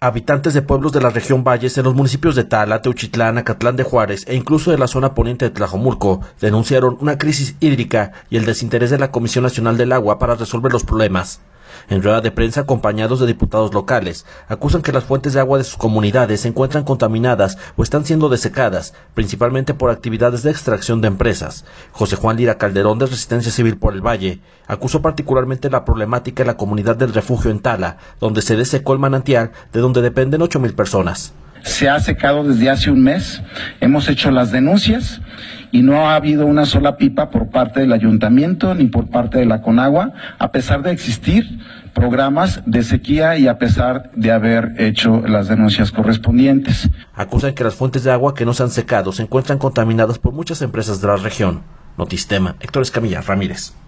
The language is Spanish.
Habitantes de pueblos de la región Valles en los municipios de Tala, Teuchitlán, Acatlán de Juárez e incluso de la zona poniente de Tlajomulco denunciaron una crisis hídrica y el desinterés de la Comisión Nacional del Agua para resolver los problemas. En rueda de prensa, acompañados de diputados locales, acusan que las fuentes de agua de sus comunidades se encuentran contaminadas o están siendo desecadas, principalmente por actividades de extracción de empresas. José Juan Lira Calderón, de Resistencia Civil por el Valle, acusó particularmente la problemática en la comunidad del Refugio en Tala, donde se desecó el manantial de donde dependen 8,000 personas. Se ha secado desde hace un mes, hemos hecho las denuncias y no ha habido una sola pipa por parte del ayuntamiento ni por parte de la Conagua, a pesar de existir programas de sequía y a pesar de haber hecho las denuncias correspondientes. Acusan que las fuentes de agua que no se han secado se encuentran contaminadas por muchas empresas de la región. Notistema, Héctor Escamilla Ramírez.